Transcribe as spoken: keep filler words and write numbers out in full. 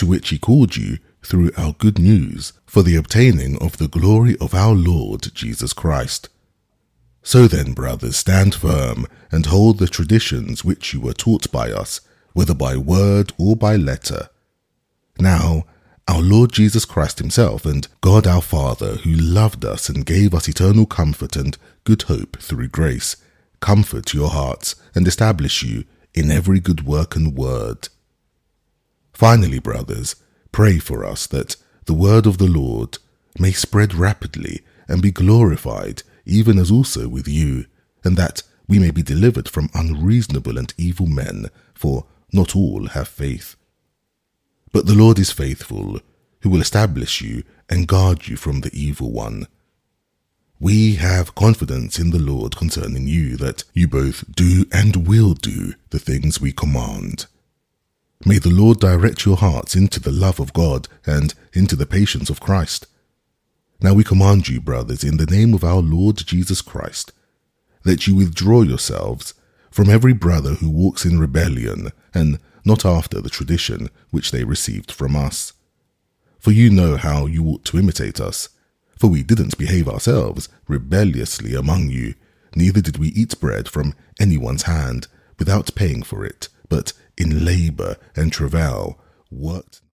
to which he called you through our good news, for the obtaining of the glory of our Lord Jesus Christ. So then, brothers, stand firm and hold the traditions which you were taught by us, whether by word or by letter. Now, our Lord Jesus Christ himself and God our Father, who loved us and gave us eternal comfort and good hope through grace, comfort your hearts and establish you in every good work and word. Finally, brothers, pray for us that the word of the Lord may spread rapidly and be glorified, even as also with you, and that we may be delivered from unreasonable and evil men, for not all have faith. But the Lord is faithful, who will establish you and guard you from the evil one. We have confidence in the Lord concerning you, that you both do and will do the things we command. May the Lord direct your hearts into the love of God and into the patience of Christ. Now we command you, brothers, in the name of our Lord Jesus Christ, that you withdraw yourselves from every brother who walks in rebellion, and not after the tradition which they received from us. For you know how you ought to imitate us, for we didn't behave ourselves rebelliously among you, neither did we eat bread from anyone's hand without paying for it, but in labour and travail worked